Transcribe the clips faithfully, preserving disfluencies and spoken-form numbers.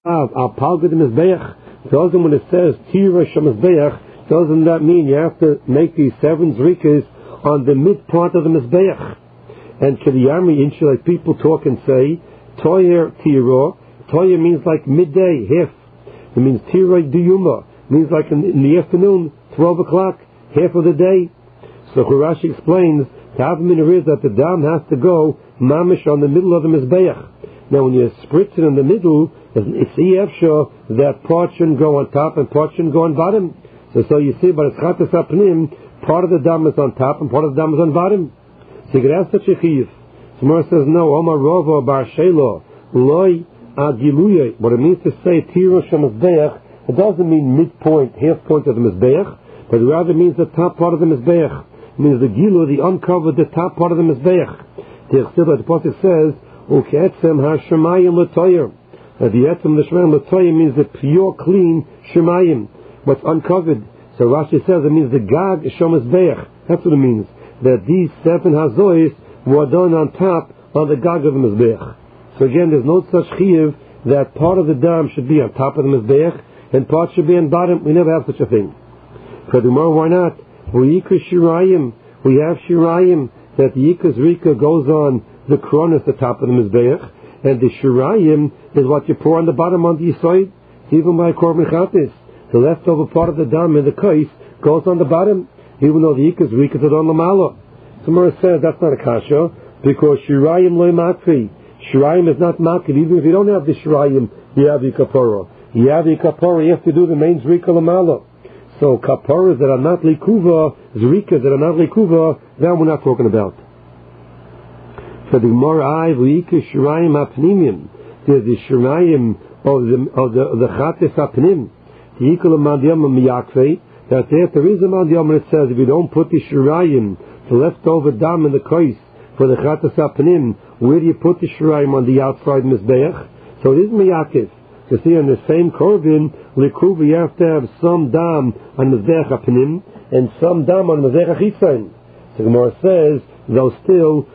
Al Palga the Mizbeach, doesn't when it says Tira Shemizbeach, doesn't that mean you have to make these seven zrikas on the mid part of the Mizbeach? And Kediyami Inshi, like people talk and say, Toyer Tira, Toyer means like midday, half. It means Tira Diyuma, means like in, in the afternoon, twelve o'clock, half of the day. So Hurashi explains, Tavmin is that the dam has to go mamish on the middle of the Mizbeach. Now when you spritz it in the middle, it's efshar that part shouldn't go on top and part shouldn't go on bottom. So, so you see, but it's chatas apnim, part of the dam is on top and part of the dam is on bottom. So you could ask such a chiv. Tomorrow says, no, Omar Rova Bar Shelo, Loi Agiluye. What it means to say, Tiro Shemizbeach, it doesn't mean midpoint, half point of the Mizbeach, but it rather means the top part of the Mizbeach. It means the Gilu, the uncovered, the top part of the Mizbeach. The Chsibah, the Pasuk says, Uketzem HaShemayim L'Toyer. Uh, the etzem the shemayim l'toyim means the pure, clean shemayim, what's uncovered. So Rashi says it means the gag shomas beach. That's what it means. That these seven hazois were done on top of the gag of the mizbeach. So again, there's no such chiyuv that part of the dam should be on top of the mizbeach and part should be on bottom. We never have such a thing. Furthermore, why not? We yikra shirayim. We have shirayim that the yikras rika goes on the kronos, the top of the mizbeach. And the shirayim is what you pour on the bottom on the side, even by korban chatis. The leftover part of the dam in the kais goes on the bottom, even though the ikas rikas are on the malo. Somewhere says that's not a kasha, because shirayim loy makri. Shirayim is not makri, even if you don't have the shirayim, you have the kapara. You have the kapara, you have to do the main zrika lamalo. So kaparas that are not likuva, zrikas that are not likuva, that we're not talking about. So the Gemara, v'yika shirayim apnimim. There's the shirayim of the of the of the chates apnim. The yikul mandiyam miyakvei. That there, there is a mandiyam that says if you don't put the shirayim, the leftover dam in the kais for the chates apnim, where do you put the shirayim on the outside mizbeach? So it is miyakiv. You see, on the same korban likuva, you have to have some dam on mizbeach apnim and some dam on mizbeach achitzain. So the Gemara says though still.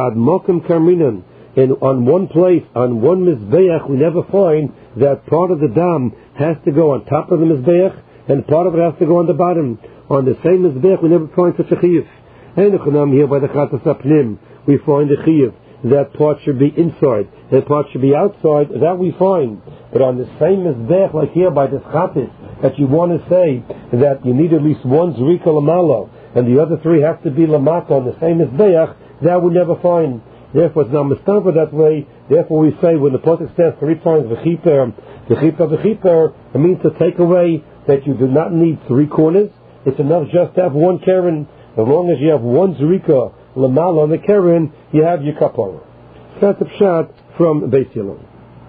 And on one place, on one mizbeach, we never find that part of the dam has to go on top of the mizbeach and part of it has to go on the bottom. On the same mizbeach, we never find such a chiyuv. And here by the chatas apnim, we find the chiyuv that part should be inside, that part should be outside. That we find. But on the same mizbeach, like here by the chatas, that you want to say that you need at least one zrika lamalo and the other three have to be lamata on the same mizbeach. That we never find. Therefore, it's not mistaken that way. Therefore, we say when the pasuk says three times v'chiper, v'chiper, v'chiper, it means to take away that you do not need three corners. It's enough just to have one keren. As long as you have one zrika lamala on the keren, you have your kapara. That's a pshat from Beis Yilon.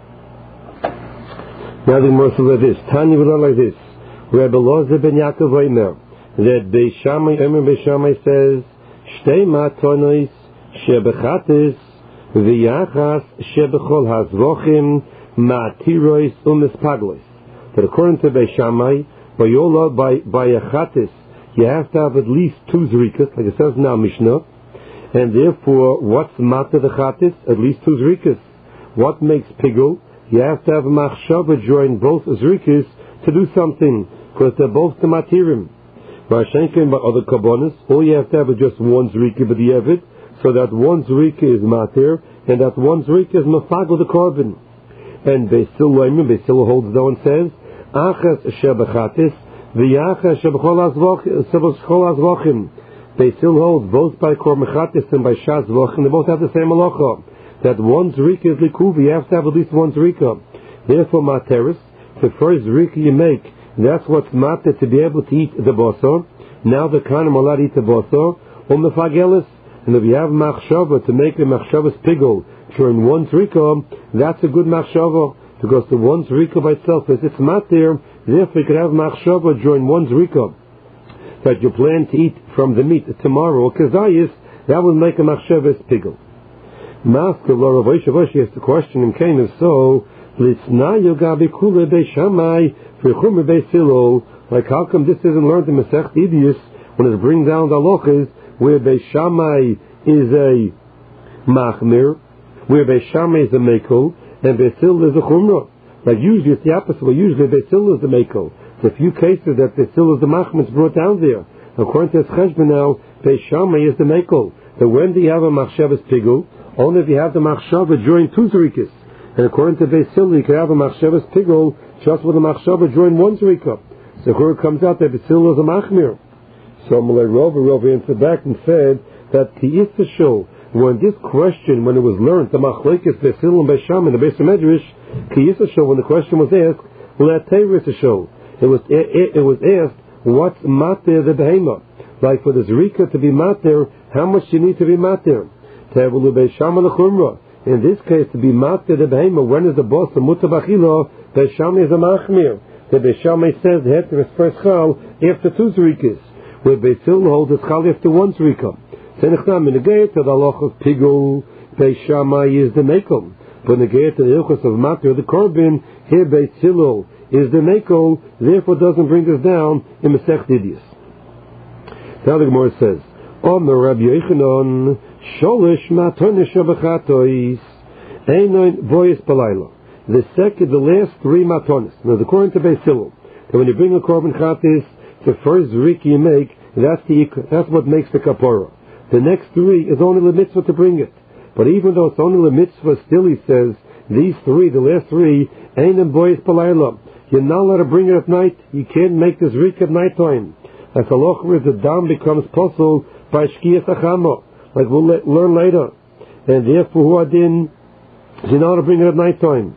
Now the Gemara says like this. Tanya will like this. Rabbi Lozer ben Yaakov Omer that Beis Shammai, Omer Beis Shammai says shtei matonos shebechatis v'yachas shebechol hazvochim ma'atirois u'mispaglos. That according to Beis Shammai, by yola by by a chatis, you have to have at least two zrikas, like it says now Mishnah, and therefore what's mata the chatis? At least two zrikas. What makes pigul? You have to have a machshava join both zrikas to do something, because they're both the matirim. Vashenkin by other kabbonis, all you have to have is just one zrika b'di'evid, so that one zrika is matir, and that one zrika is mafag with the korban. And Beisil Loimim, Beisil holds though and says, Achas shebechatis, v'yachas shebechol azvochim. Beisil holds both by korban chatis and by shas vochim, they both have the same halacha. That one zrika is likuvi, you have to have at least one zrika. Therefore, materis, the first zrika you make, that's what's matter to be able to eat the bosor. Now the kanim allowed to eat the bosor, or mefagelis. And if you have machshava to make the machshava's pigul during one zrika, that's a good machshava, because the one zrika by itself is it's matter. Therefore, you could have machshava during one zrika that you plan to eat from the meat tomorrow, or kazayis, that will make a machshava's pigul. Master Laura Vaishav asks the question in Cain if so, Litzna Yogabi Kule Beis Shammai for Chumer Beis Hillel. Like how come this isn't learned in Masech Idius when it brings down the halachas where Beis Shammai is a machmir, where Beis Shammai is a mekel, and Beis Hillel is a chumrah. Like usually it's the opposite. Well, usually Beis Hillel is the Mekel. There's a few cases that Beis Hillel is the Machmas brought down there. According to Cheshbon now, Beis Shammai is the Mekel. So when do you have a Machshavas Pigul? Only if you have the Machshava during two Zrikas. And according to Beis Hillel, you can have a Machshavas Pigul just with a Machshava during one Zrika. So here it comes out that Beis Hillel is a Machmir. So Malay Rova Rova answered back and said that the Issachol, when this question, when it was learned, the Machlekes Beis Hillel and Beis Shammai, the Beis Medrash, the Issachol, when the question was asked, L'atei Issachol, it was it, it was asked, what's mater the behema? Like for the Zrika to be mater, how much do you need to be mater? Tevelu Beis Shammai l'chumra. In this case, to be mater the behema, when is the boss of mutar b'achila? Beis Shammai is a machmir. The Beis Shammai says the heter is first chal after two Zrikas. Where Beis Hillel holds it's chal after one Zrika. Senechnam in the gate to the halach of pigul, Beis Shammai is the mekel. But in the gate to the ilchus of mater the korban, here Beis Hillel is the mekel. Therefore, doesn't bring us down in Masech Didius. Now the Gemara says, Omer Rabbi Yochanan sholish matonis shabachatois einoin voyis balayla. The second, the last three matonis. Now, according to Beis Hillel, that when you bring a korban chatis, the first zrika you make, that's the that's what makes the kapara. The next three is only the mitzvah to bring it. But even though it's only the mitzvah, still he says these three, the last three, ain't boys palayla. You're not allowed to bring it at night. You can't make this zrika at night time. As a loch where the dam becomes possible by shkiyas achama, like we'll le- learn later. And therefore, who adin, you're not allowed to bring it at night time.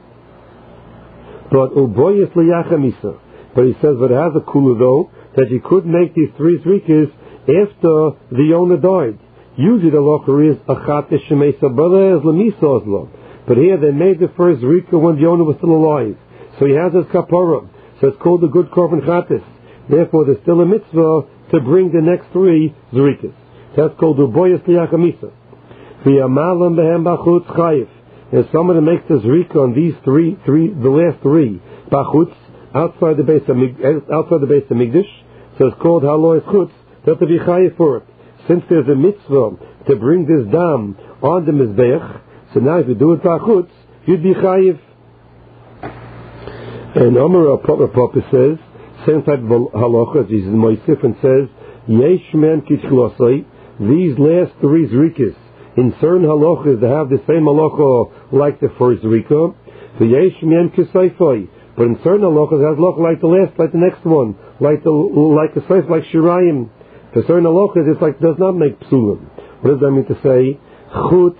But uboyes liyachamisa. But he says, but it has a kula though, that you could make these three zrikas after the owner died. Usually the locher is achat shemesa brother is lemisa oslo. But here they made the first zrika when the owner was still alive. So he has his kapara. So it's called the good korban chatis. Therefore there's still a mitzvah to bring the next three zrikas. That's called uboyas liyachamisa. V'yamalam behem bachutz chayif. And someone that makes the zrika on these three, three, the last three, bachutz, outside the base of outside the base of Migdash, so it's called Halois Chutz, that to be chayiv for it. Since there's a mitzvah to bring this dam on the Mizbeach, so now if you do it by Chutz, you'd be chayiv. And Omer Papa says, same type of halacha, Jesus Moisif, and says, Yesh men kitzchlosai, these last three zrikas, in certain halachas, they have the same halacha like the first zrika, the Yesh men kisaifai. But in certain halachas, it has halacha like the last, like the next one, like the like the first, like shirayim. For certain halachas, it's like does not make psulim. What does that mean to say? Chutz,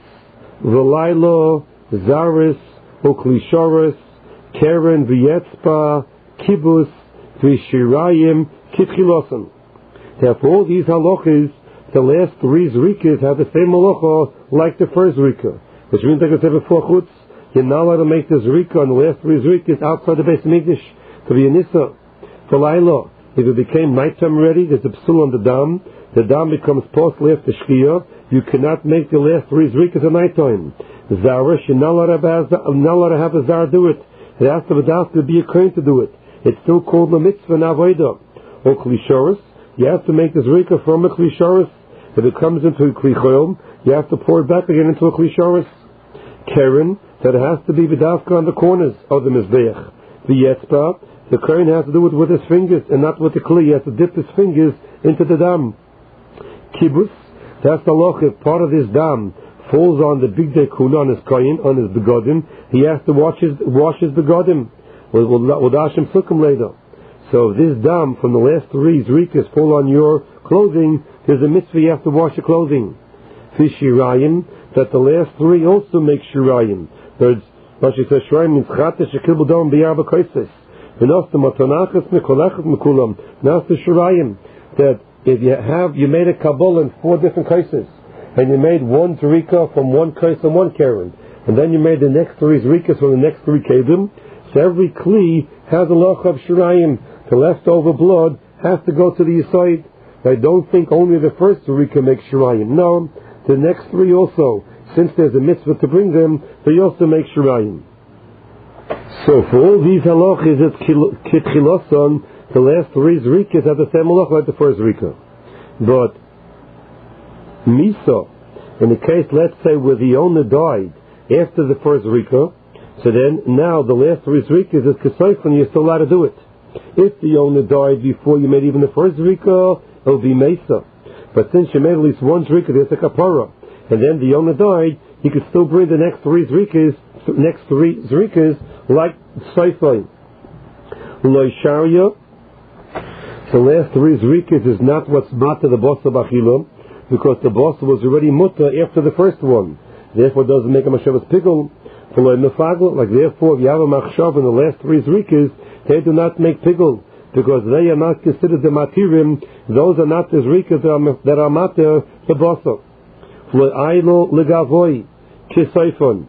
v'laylo, zaris, uklishoris, keren, v'yetzpa, kibbus, v'shirayim, kitchilosim. Therefore, all these halachas, the last three zrikas have the same halacha like the first zrika, which means like I said before, chutz. You're not allowed to make the zrika on the last three zrikas outside the base of Migdash to be a nissa. For Laila, if it became nighttime already, there's a psul on the dam. The dam becomes possible after shkiyah. You cannot make the last three zrikas at nighttime. Zarish, you're not allowed to have a zar do it. It has to be asked to be a kohen to do it. It's still called the mitzvah navoida. Or klishoris, you have to make the zrika from a klishoris. If it comes into a klichoyim, you have to pour it back again into a klishoris. Keren, that it has to be vidavka on the corners of the mizbeach. The yetzpa, the kohen has to do it with his fingers and not with the kli. He has to dip his fingers into the dam. Kibbus, that's the loch. If part of this dam falls on the big day kuna on his kohen, on his begodim, he has to wash his wash his begodim. We'll, we'll, we'll dash him sukkim later. So if this dam from the last three zrikas fall on your clothing, there's a mitzvah you have to wash your clothing. Fishirayim, that the last three also make shirayim. There's Rashi says shirayim means chata shekibul dam biyarba koises. V'nos the matanachas mekolachas mekulam. Now the shirayim, that if you have, you made a kabul in four different koises, and you made one zrika from one kois and one keren, and then you made the next three zrikas from the next three kedim, so every kli has a loch of shirayim. The leftover blood has to go to the side. I don't think only the first zrika makes shirayim. No, the next three also. Since there's a mitzvah to bring them, they also make shirayim. So for all these halachas, it's kitchiloson. The last three zrikas have the same halach like the first zrika. But misa, in the case, let's say, where the owner died after the first zrika, So then, now the last three zrikas is Kesoifon, you're still allowed to do it. If the owner died before you made even the first zrika, it'll be Mesa. But since you made at least one zrika, there's a kapara. And then the owner died, you could still bring the next three zrikas, next three zrikas, like Soifon. Lo Sharia. The last three zrikas is not what's mata the bossa b'achila, because the bossa was already muta after the first one. Therefore, it doesn't make a mashavas pickle. Like therefore, if you have a machshav in the last three zrikas, they do not make pickle, because they are not considered the matirim. Those are not the zrikas that are, that are matir the bossa. Le'aylo legavoi kisaifon.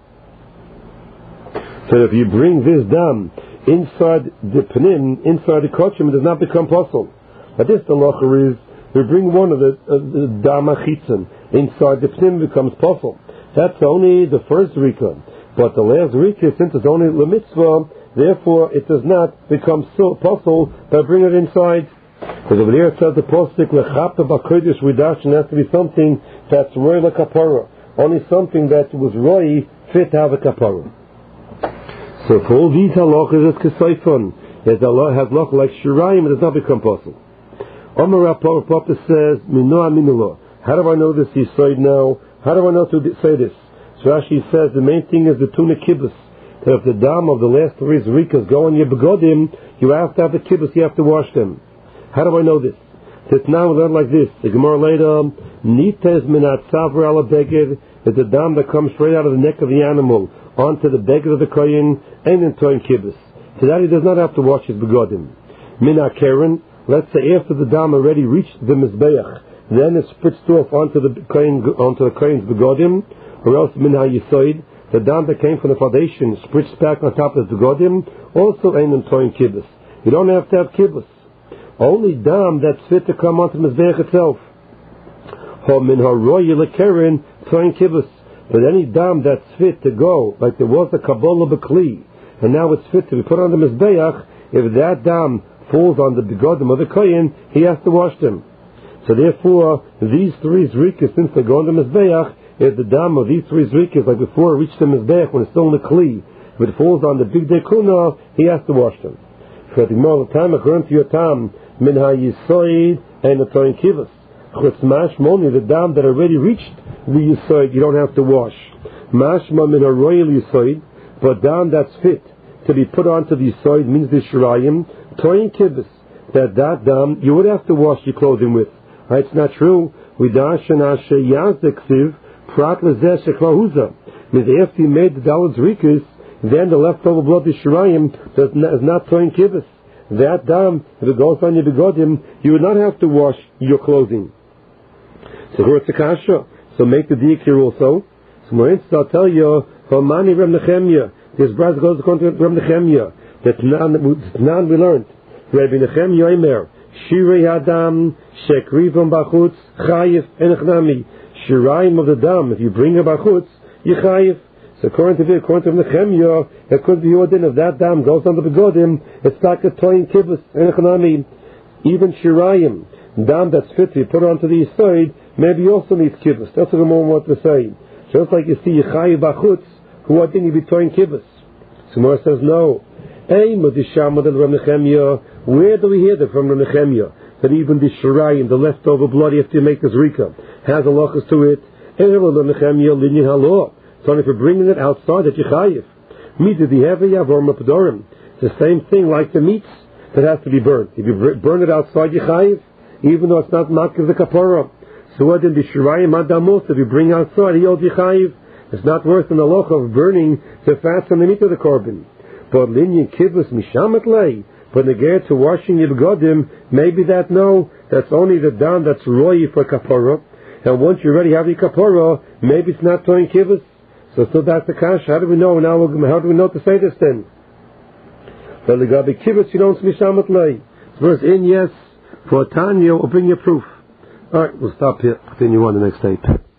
So if you bring this dam inside the panim, inside the kochim, it does not become possible. But this the locher is, we bring one of the, uh, the dam achitzim inside the panim, becomes possible. That's only the first rika. But the last rika, since it's only the mitzvah, therefore it does not become so possible by bringing it inside. Because over there it says the postik lechapta b'kodesh ridash, and has to be something that's roy lekapara, only something that was roy fit to have a kapara. So for all these halachas, it's kesaifon. As Allah has halach like shirayim, it does not become possible. Omar Rav Papa says, Minoa Minullah. How do I know this yisoid now? How do I know to say this? So Rashi says the main thing is the tuna kibbutz. That if the dam of the last three zrikas go on your begodim, you have to have the kibbutz, you have to wash them. How do I know this? That now we learn like this. The Gemara later, Nites minat savra ala beged, is the dam that comes straight out of the neck of the animal onto the beged of the kohen, and in toin kibbutz. So that he does not have to wash his begodim. Mina keren, let's say after the dam already reached the mizbeach, then it's spritzed off onto the kohen, onto the kohen's begodim, or else minha yisoid, the dam that came from the foundation, spritzed back on top of the begodim, also ain't in toin kibbutz. You don't have to have kibbutz. Only dam that's fit to come onto the mizbeach itself. Ho minha roya lekeren toin kibbutz. But any dam that's fit to go, like there was a kabbalah b'kli, and now it's fit to be put on the mizbeach, if that dam falls on the begodim of the kohen, he has to wash them. So therefore, these three zrikas, since they go on the mizbeach, if the dam of these three zrikas, like before it reached the mizbeach when it's still in the kli, if it falls on the big dekuna, he has to wash them. For the more time, according to your tam, min ha-yisoid and the toin kibbutz. Chutz mashmoni, the dam that already reached the yisoid, you don't have to wash. Mashma min ha-royal yisoid, but dam that's fit to be put onto the yisoid means the shirayim, toin kibbutz, that that dam you would have to wash your clothing with. Right? It's not true. We dash and ashe yazdeksiv prat lezeh sheklahuza. Means after you made the dalad zrikas, then the leftover blood, the shirayim, does not, is not toin kibbutz. That dam, if it goes on your begodim, you would not have to wash your clothing. So here it's a kasha. So make the diak here also. So more instance, I'll tell you, Hamani Reb Nechemia. This brother goes according to Reb Nechemia. That nan we learned. Rabbi Nechemia Omer, Shirei Adam, Shekrivam Bachutz, Chayif, Enechnami. Shirayim of the dam, if you bring a Bachutz, you Chayif. So according to according to Nechemia, it could be ordained if that dam goes on the begodim, it's like a toin kibbutz, Enechnami. Even Shirayim, dam that's fit to be put onto the side, maybe also needs kibbutz. That's what the moment want to say. Just like you see Yechayiv Bachutz, who are didn't be toin kibbutz. So Gemara says no. Hey, Madishama del Reb Nechemia. Where do we hear that from Reb Nechemia? That even the shirayim, the leftover blood after you make this rika, has a halachas to it. Hey, Reb Nechemia linyan halo. So if you're bringing it outside that Yechayiv, Mida the heavy yavom padorim. It's the same thing like the meats that has to be burnt. If you burn it outside Yechayiv, even though it's not makif the kapara. So what in the shirayim adamos, if you bring outside, he holds Yechayiv. It's not worse than the loch of burning the fats on the meat of the korban. But linyan kibbutz mishamet lei, but negate to washing your begodim, maybe that no, that's only the down that's roy for kapara. And once you already have your kapara, maybe it's not toin kibbutz. So still that's the kash. How do we know now? How do we know to say this then? Well, the gabi kibbutz you don't mishamet lei. Verse in yes for Tanya, we'll bring you proof. All right, we'll stop here. Continue on the next tape.